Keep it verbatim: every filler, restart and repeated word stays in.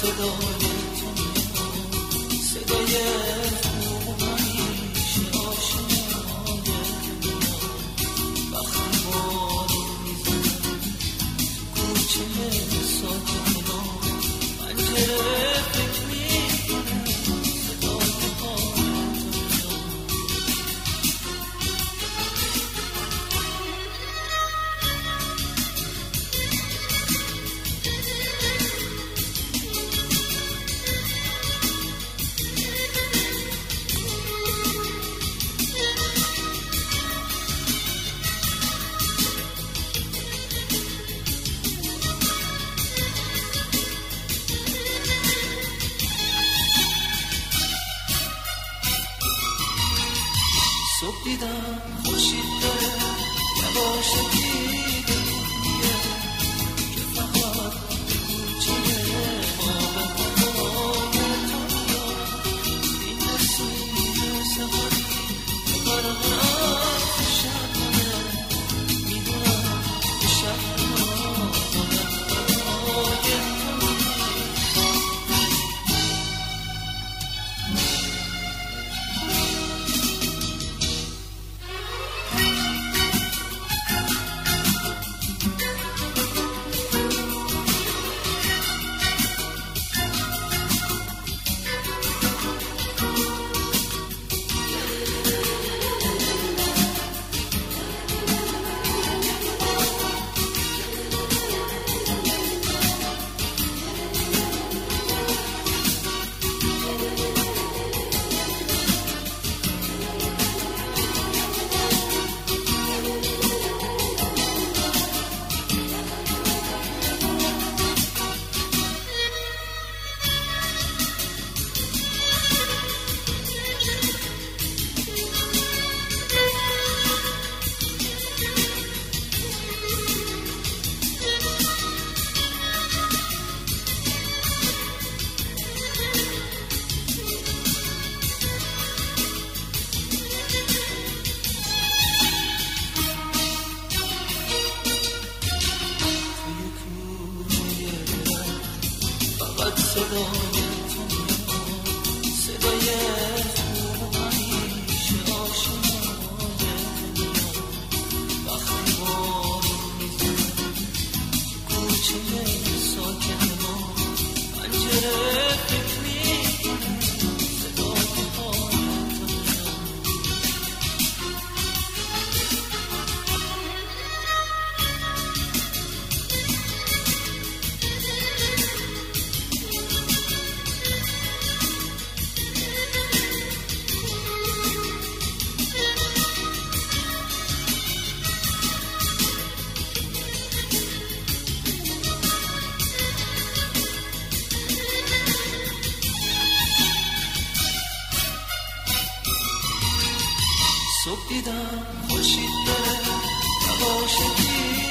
صدای تو میاد، صدای تو همیشه آشنای میاد. وقتی بارون میزنه کوچه ساکن ما، پنجره فکر میکنه صدای پای تو میاد. صبح دیدم خورشید داره یواشکی میگه که فقط کوچه ما به هوای تو میاد. این نسیم سفری که برقرار شب منه، میدونم که شب ما باید برای تو میاد. صدای تو میاد، صدای تو همیشه آشنای میاد. وقتی بارون میزنه کوچه ساکن ما، پنجره فکر میکنه صدای پای تو میاد. صبح دیدم خورشید داره یواشکی